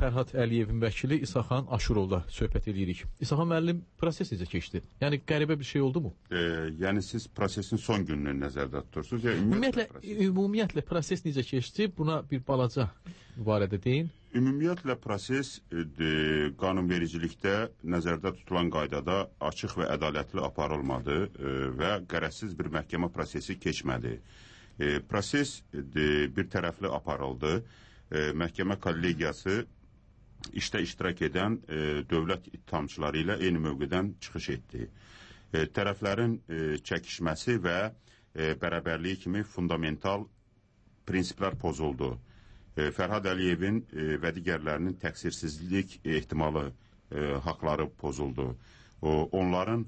Fərhad Əliyevin vəkili İsaxan Aşurovla söhbət edirik. İsaxan müəllim, proses necə keçdi? Yəni qəribə bir şey oldu mu? Yəni siz prosesin son gününü nəzərdə tutursunuz ya ümumiyyətlə proses necə keçdi? Buna bir balaca barədə deyin. Ümumiyyətlə proses qanunvericilikdə nəzərdə tutulan qaydada açıq və ədalətli aparılmadı və qərəzsiz bir məhkəmə prosesi keçmədi. Proses bir tərəfli aparıldı. Məhkəmə kollegiyası işdə iştirak edən dövlət ittihamçıları ilə eyni mövqedən çıxış etdi. Tərəflərin çəkişməsi və bərabərliyi kimi fundamental prinsiplər pozuldu. Fərhad Əliyevin və digərlərinin təqsirsizlik ehtimalı haqları pozuldu. Onların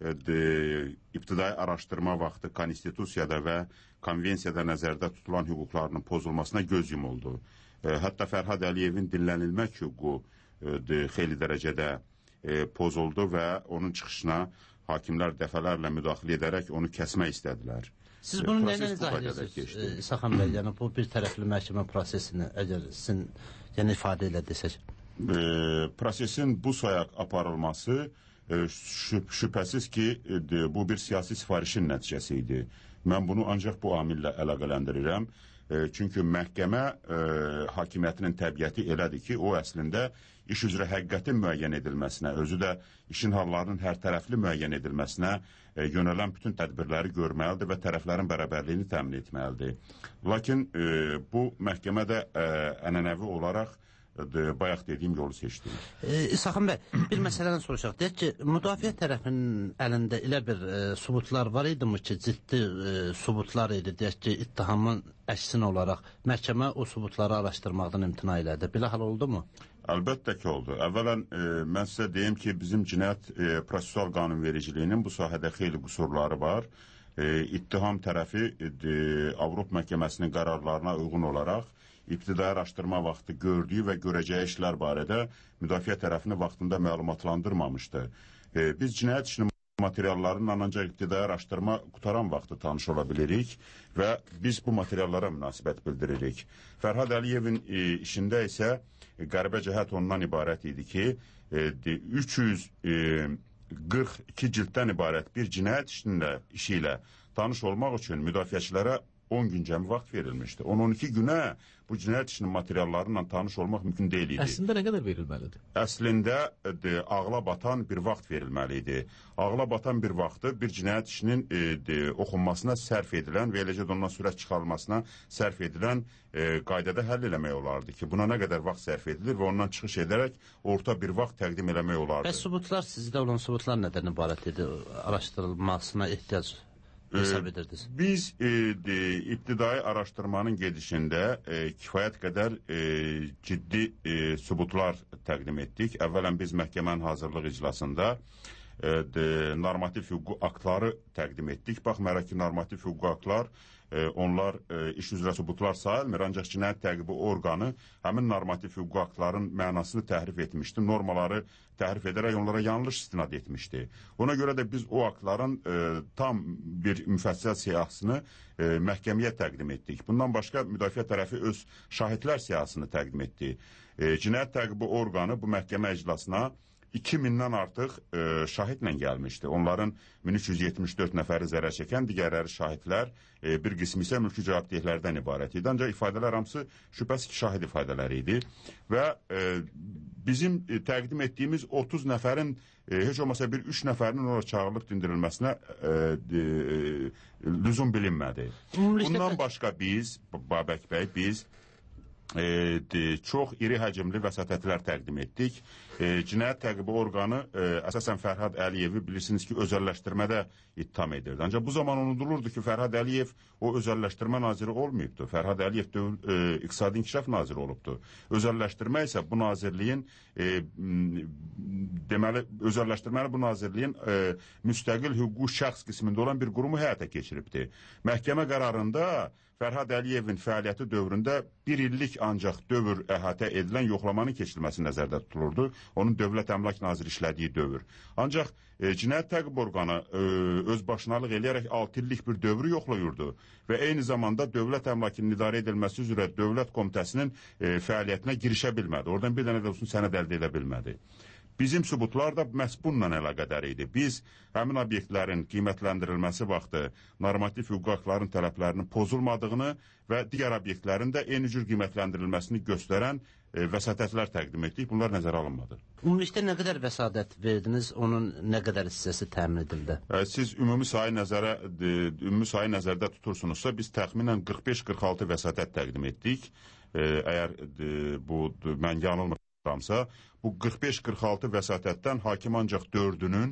ibtidai araşdırma vaxtı konstitusiyada və konvensiyada nəzərdə tutulan hüquqlarının pozulmasına göz yumuldu. Hətta Fərhad Əliyevin dinlənilmək hüququ xeyli dərəcədə pozuldu və onun çıxışına hakimlər dəfələrlə müdaxilə edərək onu kəsmək istədilər. Siz bunu nəyə izah edirsiniz, İsaxan bəy? Yəni bu bir tərəfli məhkəmə prosesini əgər sizin ifadə ilə desək. Prosesin bu sayaq aparılması şübhəsiz ki, bu bir siyasi sifarişin nəticəsi idi. Mən bunu ancaq bu amillə əlaqələndirirəm. Çünki məhkəmə hakimiyyətinin təbiəti elədir ki, o əslində iş üzrə həqiqətin müəyyən edilməsinə, özü də işin hallarının hər tərəfli müəyyən edilməsinə yönələn bütün tədbirləri görməlidir və tərəflərin bərabərliyini təmin etməlidir. Lakin bu məhkəmə də ənənəvi olaraq bayaq dediyim yolu seçdi. İsaxan bəy, bir məsələdən soruşaq. Deyək ki, müdafiə tərəfinin əlində elə bir subutlar var idi mi ki, ciddi subutlar idi, deyək ki, ittihamın əksinə olaraq məhkəmə o subutları araşdırmaqdan imtina elədi. Belə hal oldu mu? Əlbəttə ki, oldu. Əvvələn, mən sizə deyim ki, bizim cinayət prosesual qanunvericiliyinin bu sahədə xeyli qüsurları var. İttiham tərəfi Avropa məhkəməsinin qərarlarına uyğun olaraq ibtidai araşdırma vaxtı gördüyü və görəcəyi işlər barədə müdafiə tərəfini vaxtında məlumatlandırmamışdı. Biz cinayət işinin materiallarından ancaq ibtidai araşdırma qutaran vaxtı tanış ola bilirik və biz bu materiallara münasibət bildiririk. Fərhad Əliyevin işində isə qəribə cəhət ondan ibarət idi ki, 342 cilddən ibarət bir cinayət işi ilə tanış olmaq üçün müdafiəçilərə 10 gün cəmi vaxt verilmişdi. 10-12 günə bu cinayət işinin materiallarıyla tanış olmaq mümkün deyil idi. Əslində nə qədər verilməlidir? Əslində ağla batan bir vaxt verilməli idi. Ağla batan bir vaxtı bir cinayət işinin oxunmasına sərf edilən və eləcə də ondan sürət çıxarılmasına sərf edilən qaydada həll eləmək olardı ki, buna nə qədər vaxt sərf edilir və ondan çıxış edərək orta bir vaxt təqdim eləmək olardı. Bəs subutlar, sizdə olan subutlar nədən ibarət idi? Araşdırılmasına ehtiyac hesab edirdiniz? Biz ibtidai araşdırmanın gedişində kifayət qədər ciddi subutlar təqdim etdik. Əvvələn biz məhkəmənin hazırlıq iclasında normativ hüquqi aktları təqdim etdik. Baxmayaraq ki, normativ hüquqi aktlar onlar iş üzrə subutlar sayılmır, ancaq cinayət təqibi orqanı həmin normativ hüquqi aktların mənasını təhrif etmişdi, normaları təhrif edərək onlara yanlış istinad etmişdi. Ona görə də biz o aktların tam bir müfəssəl siyahısını məhkəməyə təqdim etdik. Bundan başqa müdafiə tərəfi öz şahidlər siyahısını təqdim etdi. Cinayət təqibi orqanı bu məhkəmə iclasına 2000-dən artıq şahidlə gəlmişdi. Onların 1374 nəfəri zərər çəkən, digərləri şahidlər, bir qismi isə mülki cavabdehlərdən ibarət idi. Ancaq ifadələr hamısı şübhəsiz ki, şahid ifadələri idi. Və bizim təqdim etdiyimiz 30 nəfərin heç olmasa bir 3 nəfərinin oraya çağırılıb dindirilməsinə lüzum bilinmədi. Bundan başqa biz, Babək bəy, biz çox iri həcmli vəsatətlər təqdim etdik. Cinayət təqibi orqanı əsasən Fərhad Əliyevi bilirsiniz ki, özəlləşdirmədə ittiham edirdi. Ancaq bu zaman unudulurdu ki, Fərhad Əliyev o özəlləşdirmə naziri olmayıbdı. Fərhad Əliyev İqtisadi İnkişaf naziri olubdu. Özəlləşdirmə isə bu nazirliyin deməli, özəlləşdirməni bu nazirliyin müstəqil hüquqi şəxs qismində olan bir qurumu həyata keçiribdi. Məhkəmə qərarında Fərhad Əliyevin fəaliyyəti dövründə 1 illik ancaq dövr əhatə edilən yoxlamanın keçirilməsi nəzərdə tutulurdu. Onun Dövlət Əmlak Naziri işlədiyi dövr. Ancaq Cinayət Təqib orqanı öz başınalıq eləyərək 6 illik bir dövrü yoxlayırdı və eyni zamanda dövlət əmlakının idarə edilməsi üzrə Dövlət Komitəsinin fəaliyyətinə girişə bilmədi. Oradan bir dənə də olsun sənəd əldə edə bilmədi. Bizim sübutlar da məhz bununla əlaqədar idi. Biz həmin obyektlərin qiymətləndirilməsi vaxtı normativ hüquq haqların tələblərinin pozulmadığını və digər obyektlərin də eyni cür qiymətləndirilməsini göstərən vəsatətlər təqdim etdik. Bunlar nəzərə alınmadı. Ümumilikdə nə qədər vəsadət verdiniz, onun nə qədər hissəsi təmin edildi? Siz ümumi sayı nəzərdə tutursunuzsa, biz təxminən 45-46 vəsatət təqdim etdik. Əgər bu mən yanılmıramsa, bu 45-46 vəsatətdən hakim ancaq 4-ünün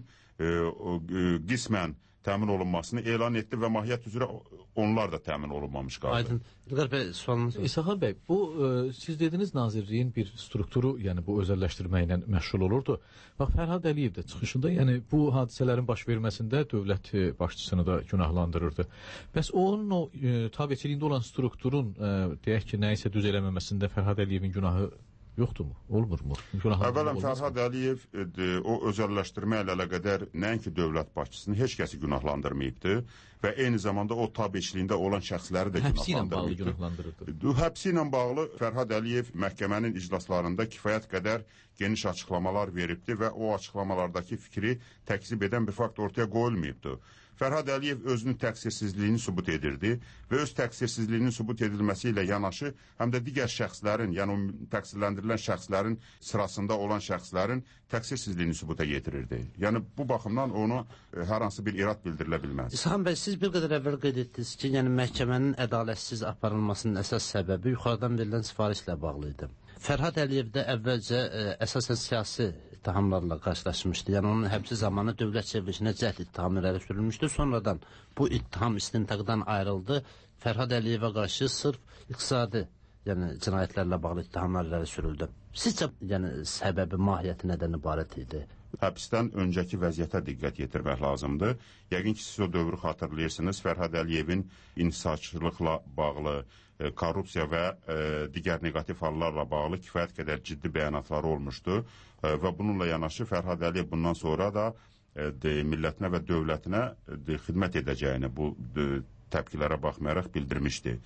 qismən təmin olunmasını elan etdi və mahiyyət üzrə onlar da təmin olunmamış qaldı. Aydın. İlqar bəy, sualınız var. İsaxan bəy, bu siz dediniz nazirliyin bir strukturu, yəni bu özəlləşdirməklə məşğul olurdu. Bax, Fərhad Əliyev də çıxışında, yəni bu hadisələrin baş verməsində dövlət başçısını da günahlandırırdı. Bəs onun o tabiçiliyində olan strukturun, deyək ki, nəyisə düz eləməməsində Fərhad Əliyevin günahı yoxdurmu? Olmurmu? Əvvələn Fərhad Əliyev o özəlləşdirmə ilə əlaqədar nəinki dövlət başçısını heç kəsi günahlandırmayıbdı və eyni zamanda o tabiçiliyində olan şəxsləri də günahlandırırdı. Həbsi ilə bağlı Fərhad Əliyev məhkəmənin iclaslarında kifayət qədər geniş açıqlamalar veribdi və o açıqlamalardakı fikri təkzib edən bir fakt ortaya qoyulmayıbdı. Fərhad Əliyev özünün təqsirsizliyini sübut edirdi və öz təqsirsizliyinin sübut edilməsi ilə yanaşı, həm də digər şəxslərin, yəni o təqsirləndirilən şəxslərin sırasında olan şəxslərin təqsirsizliyini sübuta yetirirdi. Yəni bu baxımdan ona hər hansı bir irad bildirilə bilməz. İsaxan bəy, siz bir qədər əvvəl qeyd etdiniz ki, yəni məhkəmənin ədalətsiz aparılmasının əsas səbəbi yuxarıdan verilən sifarişlə bağlı idi. Fərhad Əliyev də əvvəlcə əsasən siyasi ittihamlarla qarşılaşmışdı. Yəni onun həbsi zamanı dövlət çevrilişinə cəhd ittihamı irəli sürülmüşdü. Sonradan bu ittiham istintaqdan ayrıldı. Fərhad Əliyevə qarşı sırf iqtisadi, yəni cinayətlərlə bağlı ittihamlar irəli sürüldü. Sizcə, yəni səbəbi, mahiyyəti nədən ibarət idi? Həbsdən öncəki vəziyyətə diqqət yetirmək lazımdır. Yəqin ki, siz o dövrü xatırlayırsınız. Fərhad Əliyevin inhisarçılıqla bağlı, korrupsiya və digər negativ hallarla bağlı kifayət qədər ciddi bəyanatları olmuşdu və bununla yanaşı Fərhad Əliyev bundan sonra da millətinə və dövlətinə xidmət edəcəyini bu təpkilərə baxmayaraq bildirmişdi.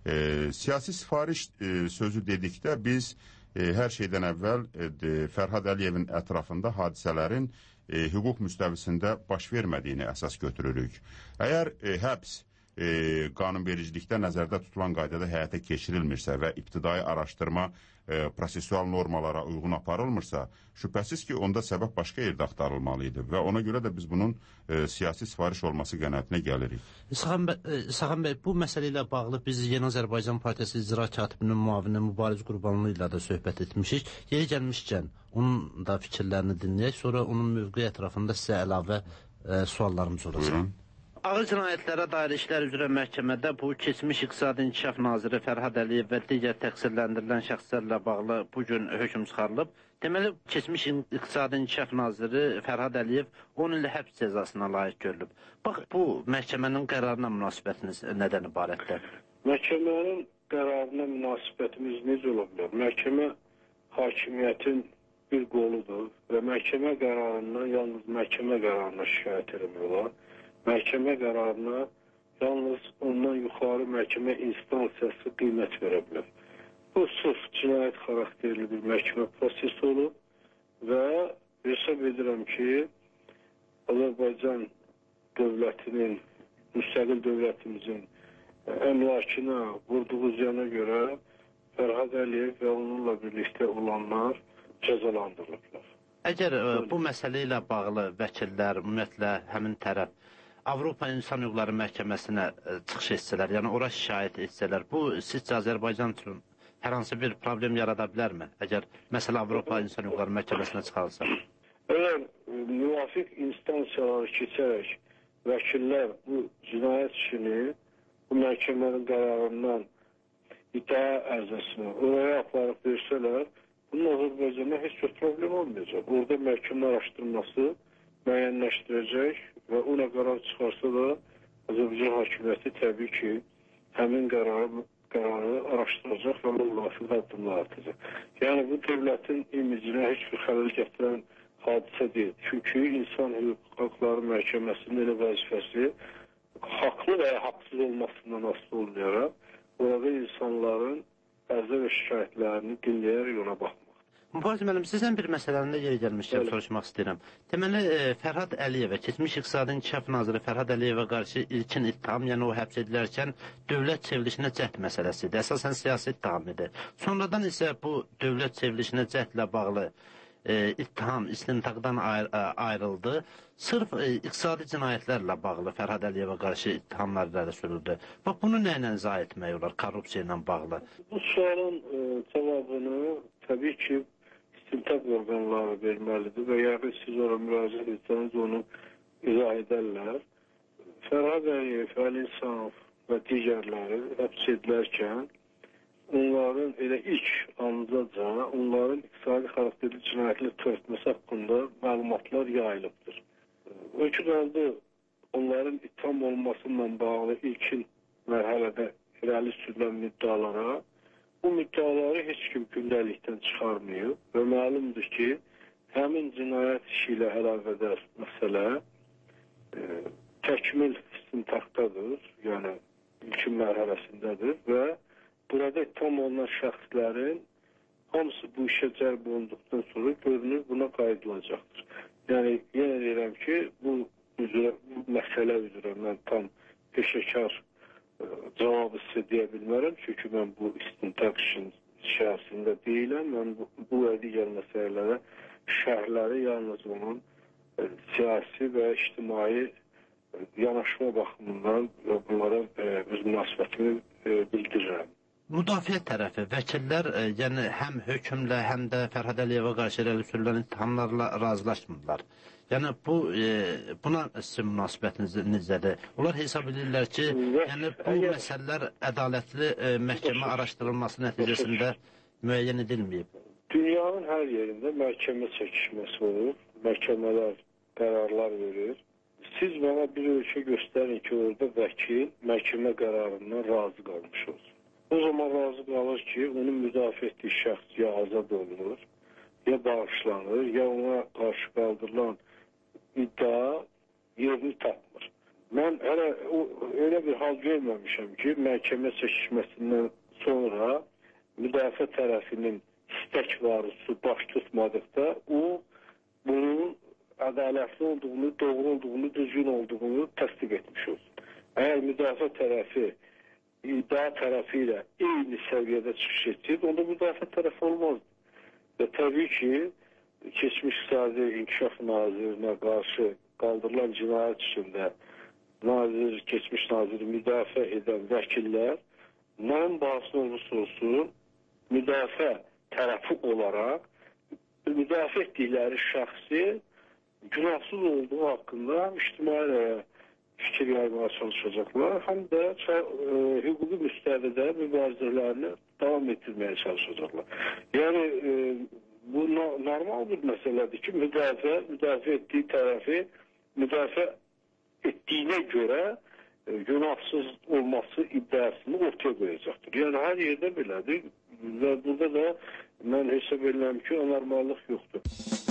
Siyasi sifariş sözü dedikdə biz hər şeydən əvvəl Fərhad Əliyevin ətrafında hadisələrin hüquq müstəvisində baş vermədiyini əsas götürürük. Əgər həbs qanunvericilikdə nəzərdə tutulan qaydada həyata keçirilmirsə və ibtidai araşdırma prosesual normalara uyğun aparılmırsa, şübhəsiz ki, onda səbəb başqa yerdə axtarılmalıydı və ona görə də biz bunun siyasi sifariş olması qənaətinə gəlirik. İsaxan bəy, bu məsələ ilə bağlı biz Yeni Azərbaycan Partiyası İcra Katibinin müavini Mübariz Qurbanlı ilə də söhbət etmişik. Yeri gəlmişkən, onun da fikirlərini dinləyək, sonra onun mövqeyi ətrafında sizə əlavə suallarımız olacaq. Ağır cinayətlərə dair işlər üzrə məhkəmədə bu keçmiş İqtisadi İnkişaf Naziri Fərhad Əliyev və digər təqsirləndirilən şəxslərlə bağlı bugün hökm çıxarılıb. Deməli, keçmiş İqtisadi İnkişaf Naziri Fərhad Əliyev 10 il həbs cəzasına layiq görülüb. Bax, bu məhkəmənin qərarına münasibətiniz nədən ibarətdir? Məhkəmənin qərarına münasibətimiz necə ola bilər? Məhkəmə hakimiyyətin bir qoludur və məhkəmə qərarından yalnız məhkəmə qərarına şikayət etmək olar. Məhkəmə qərarına yalnız ondan yuxarı məhkəmə instansiyası qiymət verə bilər. Bu sırf cinayət xarakterli bir məhkəmə prosesi olub və hesab edirəm ki, Azərbaycan dövlətinin, müstəqil dövlətimizin əmlakına vurduğu ziyana görə Fərhad Əliyev və onunla birlikdə olanlar cəzalandırılıblar. Əgər bu məsələ ilə bağlı vəkillər, ümumiyyətlə həmin tərəf Avropa İnsan Hüquqları Məhkəməsinə çıxış etsələr, yəni ora şikayət etsələr, bu sizcə Azərbaycan üçün hər hansı bir problem yarada bilərmi? Əgər məsələ Avropa İnsan Hüquqları Məhkəməsinə çıxarılsa? Əgər müvafiq instansiyaları keçərək vəkillər bu cinayət işini bu məhkəmənin qərarından iddia ərzəsini oraya aparıb versələr, bunun Azərbaycanda heç bir problem olmayacaq. Orada məhkəmə araşdırması müəyyənləşdirəcək və ona qərar çıxarsa da Azərbaycan hakimiyyəti təbii ki, həmin qərarı araşdıracaq və müvafiq addımlar atacaq. Yəni bu dövlətin imicinə heç bir xələl gətirən hadisə deyil. Çünki İnsan Hüquqları Məhkəməsinin elə vəzifəsi haqlı və ya haqsız olmasından asılı olmayaraq orada insanların ərz və şikayətlərini dinləyərək ona baxmaq. Mübariz müəllim, sizdən bir məsələndə yeri gəlmişkən soruşmaq istəyirəm. Deməli, Fərhad Əliyevə, keçmiş İqtisadi İnkişaf Naziri Fərhad Əliyevə qarşı ilkin ittiham, yəni o həbs edilərkən dövlət çevrilişinə cəhd məsələsidir. Əsasən siyasi ittiham idi. Sonradan isə bu dövlət çevrilişinə cəhdlə bağlı ittiham istintaqdan ayrıldı. Sırf iqtisadi cinayətlərlə bağlı Fərhad Əliyevə qarşı ittihamlar irəli sürüldü. Bax, bunu nə ilə izah etmək olar, korrupsiya ilə bağlı? Bu sualın cavabını təbii ki, istintaq orqanları verməlidir və yəqin siz ora müraciət etsəniz onu izah edərlər. Fərhad Əliyev, Əli İnsanov və digərləri həbs edilərkən onların elə ilk andaca onların iqtisadi xarakterli cinayətli törətməsi haqqında məlumatlar yayılıbdır. Öykü qaldı onların ittiham olunmasıyla bağlı ilkin mərhələdə irəli sürülən müddalara bu müddaları heç kim gündəlikdən çıxarmıyor və məlumdur ki, həmin cinayət işi ilə əlaqədar məsələ təkmil istintaqdadır, yəni ilkin mərhələsindədir və burada ittiham olunan şəxslərin hamısı bu işə cəlb olunduqdan sonra görünür buna qayıdılacaqdır. Yəni, yenə deyirəm ki, bu məsələ üzrə mən tam peşəkar cavabı sizə deyə bilmərəm, çünki mən bu istintaq işin içərisində deyiləm. Mən bu və digər məsələlərə şərhləri yalnız onun siyasi və ictimai yanaşma baxımından bunlara öz münasibətimi bildirirəm. Müdafiə tərəfi, vəkillər yəni həm hökmlə, həm də Fərhad Əliyevə qarşı irəli sürülən ittihamlarla razılaşmırlar. Yəni buna sizin münasibətiniz necədir? Onlar hesab edirlər ki, yəni bu məsələlər ədalətli məhkəmə araşdırılması nəticəsində müəyyən edilməyib. Dünyanın hər yerində məhkəmə çəkişməsi olur, məhkəmələr qərarlar verir. Siz mənə bir ölçü göstərin ki, orada vəkil məhkəmə qərarından razı qalmış olsun. O zaman razı qalır ki, onun müdafiə etdiyi şəxs ya azad olunur, ya bağışlanır, ya ona qarşı qaldırılan iddia yerini tapmır. Mən hələ öyle bir hal görməmişəm ki, məhkəmə çəkişməsindən sonra müdafiə tərəfinin istək varısı baş tutmadıqda o bunun ədalətli olduğunu, doğru olduğunu, düzgün olduğunu təsdiq etmiş olsun. Əgər müdafiə tərəfi iddia tərəfi ilə eyni səviyyədə çıxış etsəydi, onda müdafiə tərəfi olmazdı. Və təbii ki, keçmiş İqtisadi İnkişaf Nazirinə qarşı qaldırılan cinayət içində keçmiş naziri müdafiə edən vəkillər nəyin bahasına olursa olsun müdafiə tərəfi olaraq müdafiə etdikləri şəxsi günahsız olduğu haqqında ictimai fikir yaymağa çalışacaqlar, həm də hüquqi müstəvidə mübarizələrini davam etdirməyə çalışacaqlar. Yəni bu normal bir məsələdir ki, müdafiə etdiyi tərəfi müdafiə etdiyinə görə günahsız olması iddiasını ortaya qoyacaqdır. Yəni hər yerdə belədir və burada da mən hesab edirəm ki, anormallıq yoxdur.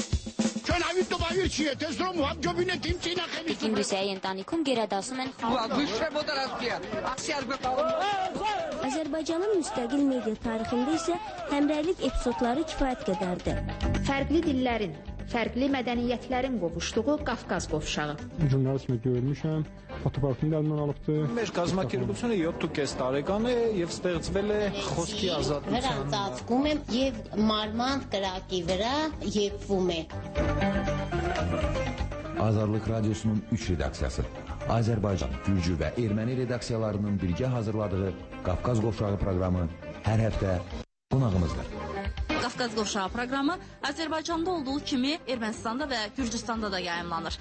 Ֆինդուսիայի ընտանիքում գերադասում են Azərbaycanın müstəqil media tarixində isə həmrəylik epizodları kifayət qədərdir. Fərqli dillərin, fərqli mədəniyyətlərin qovuşduğu Qafqaz qovşağı. Jurnalist kimi görmüşəm, fotoğrafını da əlimdən alıbdı. Մեր կազմակերպությունը 7.5 տարեկան է եւ ստեղծվել է խոսքի ազատության։ Հրանցածվում է եւ մարման կրակի վրա եփվում է։ Azarlıq Radiosunun 3 redaksiyası, Azərbaycan, Gürcü və Erməni redaksiyalarının birgə hazırladığı Qafqaz Qovşağı proqramı hər həftə qonağımızdır. Qafqaz Qovşağı proqramı Azərbaycanda olduğu kimi Ermənistanda və Gürcüstanda da yayımlanır.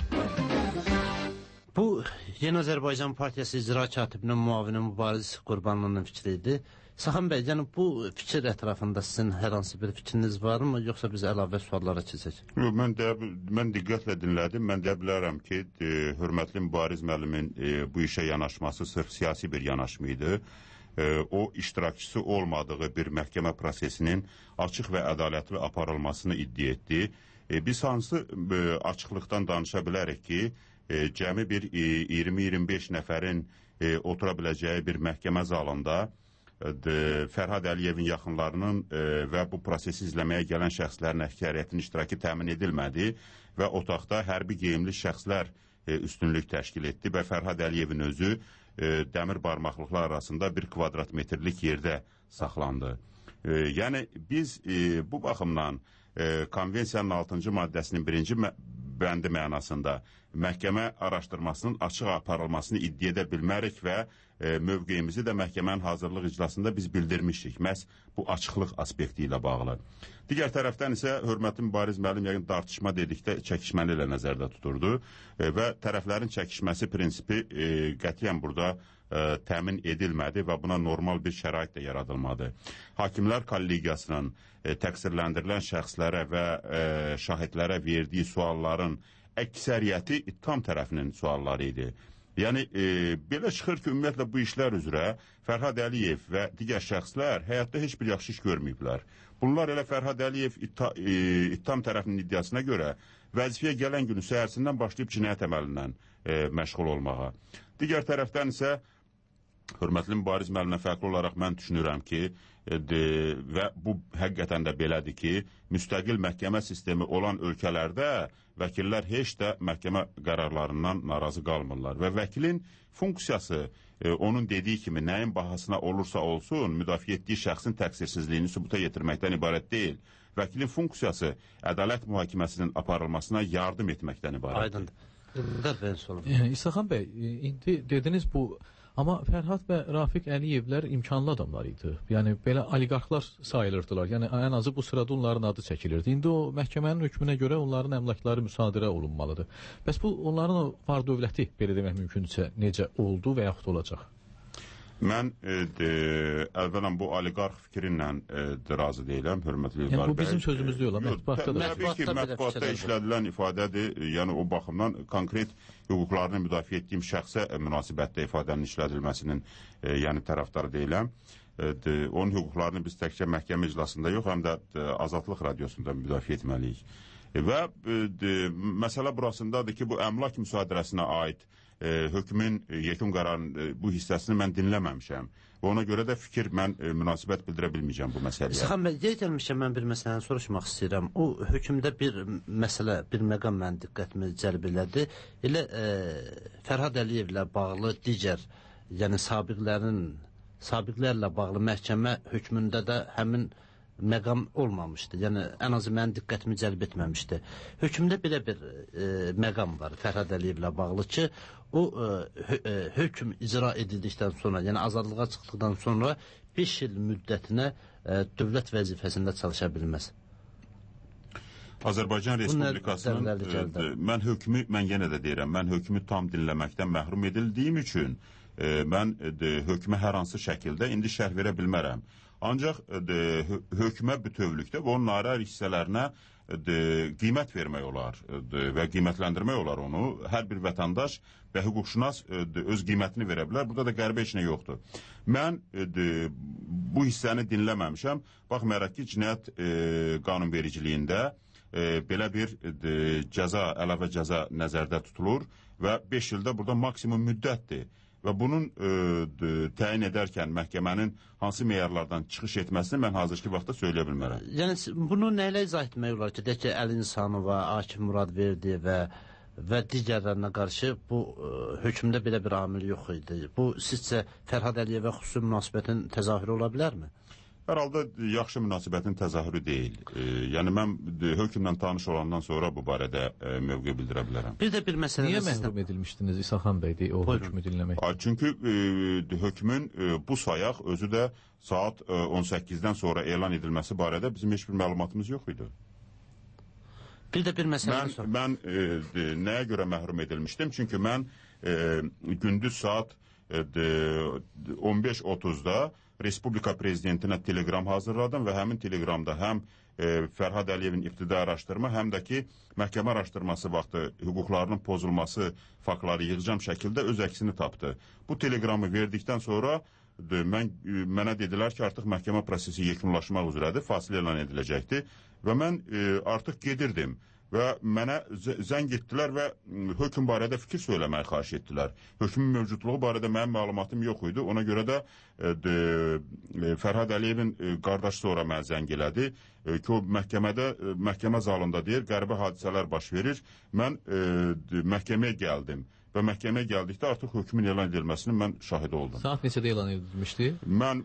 Bu, Yeni Azərbaycan Partiyası icra katibinin müavini Mübariz Qurbanlının fikridir. Saxan bəy, yəni bu fikir ətrafında sizin hər hansı bir fikriniz varmı, yoxsa biz əlavə suallara keçək? Yox, mən diqqətlə dinlədim. Mən deyə bilərəm ki, hörmətli Mübariz müəllimin bu işə yanaşması sırf siyasi bir yanaşma idi. O iştirakçısı olmadığı bir məhkəmə prosesinin açıq və ədalətli aparılmasını iddia etdi. Biz hansı açıqlıqdan danışa bilərik ki, cəmi bir 20-25 nəfərin otura biləcəyi bir məhkəmə zalında Fərhad Əliyevin yaxınlarının və bu prosesi izləməyə gələn şəxslərin əksəriyyətinin iştirakı təmin edilmədi və otaqda hərbi geyimli şəxslər üstünlük təşkil etdi və Fərhad Əliyevin özü dəmir barmaqlıqlar arasında bir kvadratmetrlik yerdə saxlandı. Yəni biz bu baxımdan konvensiyanın 6-cı maddəsinin 1-ci bəndi mənasında məhkəmə araşdırmasının açıq aparılmasını iddia edə bilmərik və mövqeyimizi də məhkəmənin hazırlıq iclasında biz bildirmişik. Məhz bu açıqlıq aspekti ilə bağlı. Digər tərəfdən isə hörmətli Mübariz müəllim yəqin tartışma dedikdə çəkişməni ilə nəzərdə tuturdu və tərəflərin çəkişməsi prinsipi qətiyyən burada təmin edilmədi və buna normal bir şərait də yaradılmadı. Hakimlər kollegiyasının təqsirləndirilən şəxslərə və şahidlərə verdiyi sualların əksəriyyəti ittiham tərəfinin sualları idi. Yəni, belə çıxır ki, ümumiyyətlə bu işlər üzrə Fərhad Əliyev və digər şəxslər həyatda heç bir yaxşı iş görməyiblər. Bunlar elə Fərhad Əliyev ittiham tərəfinin iddiasına görə vəzifəyə gələn günü səhərsindən başlayıb cinayət əməlindən məşğul olmağa. Digər tərəfdən isə hörmətli Mübariz müəllimə fərqli olaraq mən düşünürəm ki, və bu həqiqətən də belədir ki, müstəqil məhkəmə sistemi olan ölkələrdə vəkillər heç də məhkəmə qərarlarından narazı qalmırlar və vəkilin funksiyası onun dediyi kimi nəyin bahasına olursa olsun müdafiə etdiyi şəxsin təqsirsizliyini sübuta yetirməkdən ibarət deyil. Vəkilin funksiyası ədalət mühakiməsinin aparılmasına yardım etməkdən ibarətdir. Aydındır. İsaxan bəy, indi dediniz bu, amma Fərhad və Rafiq Əliyevlər imkanlı adamlar idi. Yəni belə oliqarxlar sayılırdılar. Yəni ən azı bu sırada onların adı çəkilirdi. İndi o məhkəmənin hökmünə görə onların əmlakları müsadirə olunmalıdır. Bəs bu onların o var dövləti belə demək mümkündürsə necə oldu və yaxud olacaq? Mən əvvələn bu oliqarx fikrinlə razı deyiləm, hörmətli Ülqar bəy. Yəni bu bizim sözümüz deyil, mətbuatda da. Təbii ki, mətbuatda işlədilən ifadədir. Yəni o baxımdan konkret hüquqlarını müdafiə etdiyim şəxsə münasibətdə ifadənin işlədilməsinin yəni tərəfdarı deyiləm. Onun hüquqlarını biz təkcə məhkəmə iclasında yox, həm də Azadlıq radiosunda müdafiə etməliyik. Və məsələ burasındadır ki, bu əmlak müsadirəsinə aid hökmün yekun qərarının bu hissəsini mən dinləməmişəm. Və ona görə də mən münasibət bildirə bilməyəcəm bu məsələyə. Saxan bəy, yer gəlmişəm, mən bir məsələni soruşmaq istəyirəm. O hökmdə bir məsələ, bir məqam mənim diqqətimi cəlb elədi. Elə Fərhad Əliyevlə bağlı digər, yəni sabiqlərlə bağlı məhkəmə hökmündə də həmin məqam olmamışdı. Yəni ən azı mənim diqqətimi cəlb etməmişdi. Hökmdə belə bir məqam var Fərhad Əliyevlə bağlı ki, o hökm icra edildikdən sonra, yəni azadlığa çıxdıqdan sonra 5 il müddətinə dövlət vəzifəsində çalışa bilməz. Azərbaycan Respublikasının mən yenə də deyirəm, mən hökmü tam dinləməkdən məhrum edildiyim üçün mən hökmə hər hansı şəkildə indi şərh verə bilmərəm. Ancaq hökmə bütövlükdə və onun ayrı hissələrinə qiymət vermək olar və qiymətləndirmək olar onu. Hər bir vətəndaş və hüquqşünas öz qiymətini verə bilər. Burada da qəribə heç nə yoxdur. Mən bu hissəni dinləməmişəm. Baxmayaraq ki, cinayət qanunvericiliyində belə bir cəza, əlavə cəza nəzərdə tutulur və 5 ildə burada maksimum müddətdir. Və bunun təyin edərkən məhkəmənin hansı meyarlardan çıxış etməsini mən hazırki vaxtda söyləyə bilmərəm. Yəni bunu nə ilə izah etmək olar ki, deyək ki, Əli İnsanova, Akif Muradverdi və digərlərinə qarşı bu hökmdə belə bir amil yox idi. Bu sizcə Fərhad Əliyevə xüsusi münasibətin təzahürü ola bilərmi? Hər halda yaxşı münasibətin təzahürü deyil. Yəni mən hökmlə tanış olandan sonra bu barədə mövqe bildirə bilərəm. Bir də bir məsələ. Niyə məhrum edilmişdiniz İsaxan bəy o hökmü dinləmək? Çünki hökmün bu sayaq özü də saat 18-dən sonra elan edilməsi barədə bizim heç bir məlumatımız yox idi. Bir də bir məsələ. Mən nəyə görə məhrum edilmişdim? Çünki mən gündüz saat 15:30-da Respublika prezidentinə telegram hazırladım və həmin telegramda həm Fərhad Əliyevin ibtidai araşdırma, həm də ki, məhkəmə araşdırması vaxtı hüquqlarının pozulması faktları yığcam şəkildə öz əksini tapdı. Bu telegramı verdikdən sonra mənə dedilər ki, artıq məhkəmə prosesi yekunlaşmaq üzrədir, fasilə elan ediləcəkdir və mən artıq gedirdim. Və mənə zəng etdilər və hökm barədə fikir söyləməyi xahiş etdilər. Hökmün mövcudluğu barədə mənim məlumatım yox idi. Ona görə də Fərhad Əliyevin qardaşı sonra mənə zəng elədi ki, o məhkəmə zalında deyir, qəribə hadisələr baş verir. Mən məhkəməyə gəldim və məhkəməyə gəldikdə artıq hökmün elan edilməsinin mən şahidi oldum. Saat neçədə elan edilmişdi? Mən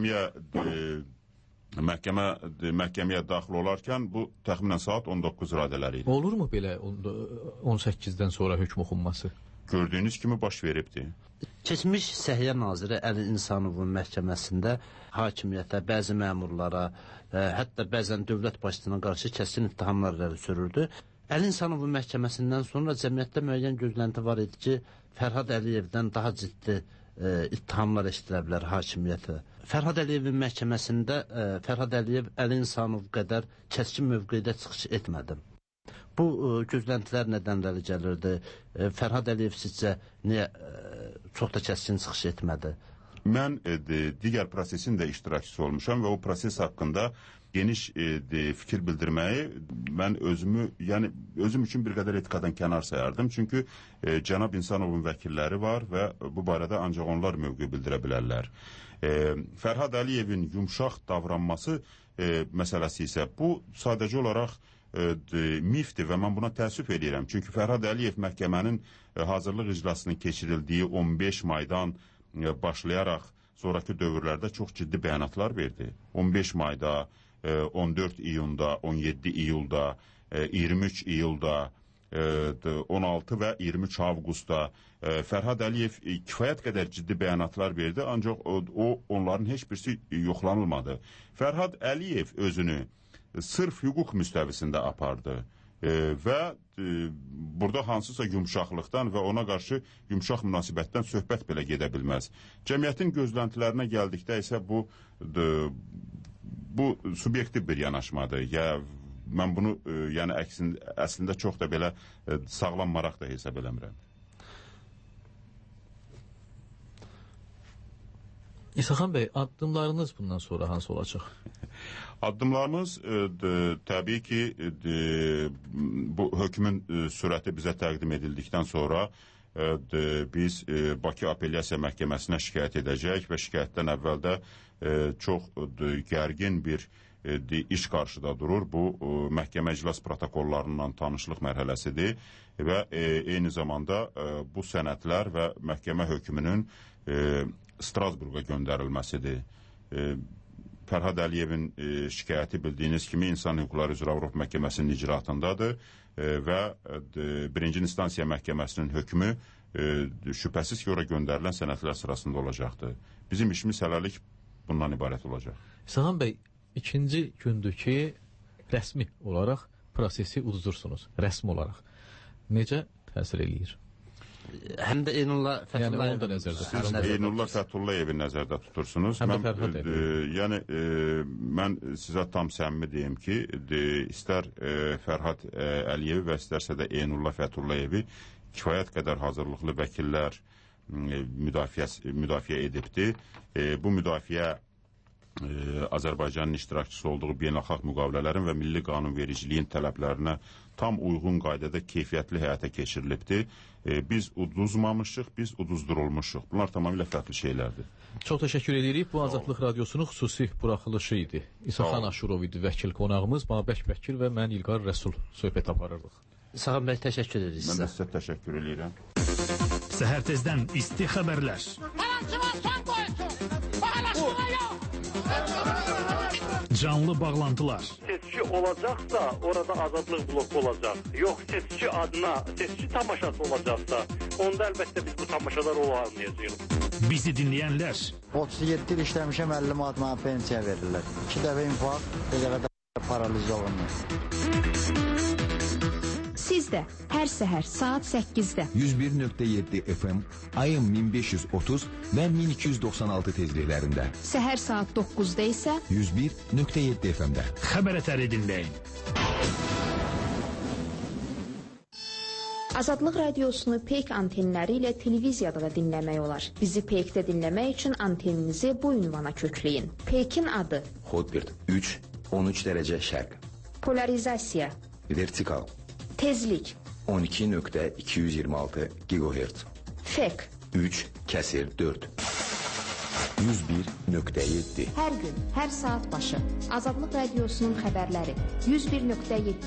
məhkəməyə daxil olarkən bu təxminən saat 19 radələri idi. Olurmu belə 18-dən sonra hökm oxunması? Gördüyünüz kimi baş veribdir. Keçmiş Səhiyyə Naziri Əli İnsanovun məhkəməsində hakimiyyətə, bəzi məmurlara, hətta bəzən dövlət başçısına qarşı kəskin ittihamlar irəli sürürdü. Əli İnsanovun məhkəməsindən sonra cəmiyyətdə müəyyən gözlənti var idi ki, Fərhad Əliyevdən daha ciddi ittihamlar eşidilə bilər hakimiyyətə. Fərhad Əliyevin məhkəməsində Fərhad Əliyev Əli İnsanov qədər kəskin mövqedə çıxış etmədi. Bu gözləntilər nədənləri gəlirdi? Fərhad Əliyev sizcə niyə çox da kəskin çıxış etmədi? Mən digər prosesin də iştirakçısı olmuşam və o proses haqqında geniş fikir bildirməyi mən özüm üçün bir qədər etikadan kənar sayardım. Çünki cənab İnsanovun vəkilləri var və bu barədə ancaq onlar mövqe bildirə bilərlər. Fərhad Əliyevin yumşaq davranması məsələsi isə bu sadəcə olaraq mifdir və mən buna təəssüf edirəm. Çünki Fərhad Əliyev məhkəmənin hazırlıq iclasının keçirildiyi 15 maydan başlayaraq sonraki dövrlərdə çox ciddi bəyanatlar verdi. 15 mayda, 14 iyunda, 17 iyulda, 23 iyulda, 16 və 23 avqustda Fərhad Əliyev kifayət qədər ciddi bəyanatlar verdi, ancaq onların heç birisi yoxlanılmadı. Fərhad Əliyev özünü sırf hüquq müstəvisində apardı və burada hansısa yumşaqlıqdan və ona qarşı yumşaq münasibətdən söhbət belə gedə bilməz. Cəmiyyətin gözləntilərinə gəldikdə isə bu subyektiv bir yanaşmadır. Mən bunu əslində çox da belə sağlam maraq da hesab eləmirəm. İsaxan bəy, addımlarınız bundan sonra hansı olacaq? Addımlarımız təbii ki, bu hökmün sürəti bizə təqdim edildikdən sonra biz Bakı Apellyasiya Məhkəməsinə şikayət edəcək və şikayətdən əvvəl də çox gərgin bir iş qarşıda durur. Bu, məhkəmə iclas protokollarından tanışlıq mərhələsidir və eyni zamanda bu sənədlər və məhkəmə hökmünün Strasburqa göndərilməsidir. Fərhad Əliyevin şikayəti bildiyiniz kimi İnsan Hüquqları üzrə Avropa Məhkəməsinin icraatındadır və birinci instansiya məhkəməsinin hökmü şübhəsiz ki, ora göndərilən sənədlər sırasında olacaqdır. Bizim işimiz hələlik bundan ibarət olacaq. İsaxan bəy, ikinci gündür ki, rəsmi olaraq prosesi uzdursunuz, rəsmi olaraq. Necə təsir eləyir? Həm də Eynullah Fəthullayevi nəzərdə tutursunuz. Mən sizə tam səmimi deyim ki, istər Fərhad Əliyevi və istərsə də Eynullah Fəthullayevi kifayət qədər hazırlıqlı vəkillər müdafiə edibdir. Bu müdafiə Azərbaycanın iştirakçısı olduğu beynəlxalq müqavilələrin və milli qanunvericiliyin tələblərinə tam uyğun qaydada keyfiyyətli həyata keçirilibdir. Biz uduzmamışıq, biz uduzdurulmuşuq. Bunlar tamamilə fərqli şeylərdir. Çox təşəkkür edirik. Bu Azadlıq Radiosunun xüsusi buraxılışı idi. İsaxan Aşurov idi vəkil qonağımız. Babək Vəkil və mən İlqar Rəsul söhbət aparırdıq. İsaxan bəy, təşəkkür edirik sizə. Mən də sizə təşəkkür edirəm. Səhər tezdən isti xəbərlər. Canlı bağlantılar. Seçki olacaqsa, orada azadlıq bloku olacaq. Yox, seçki adına, seçki tamaşası olacaqsa, onda əlbəttə biz bu tamaşalar olmayacağıq. Bizi dinləyənlər. 37 il işləmişəm, 50 manat mənə pensiya verirlər. 2 dəfə infarkt, bir dəfə də paraliz olunmuş. Siz də hər səhər saat 8-də 101.7 FM, ayın 1530 və 1296 tezliklərində. Səhər saat 9-da isə 101.7 FM-də. Xəbər ətəri dinləyin. Azadlıq radiosunu Peyk antenləri ilə televiziyada da dinləmək olar. Bizi Peykdə dinləmək üçün anteninizi bu ünvana kökləyin. Peykin adı Hotbird 3-13 dərəcə şərq. Polarizasiya, Vertikal tezlik 12.226 GHz. Fek 3/4 101.7. Hər gün, hər saat başı Azadlıq radiosunun xəbərləri 101.7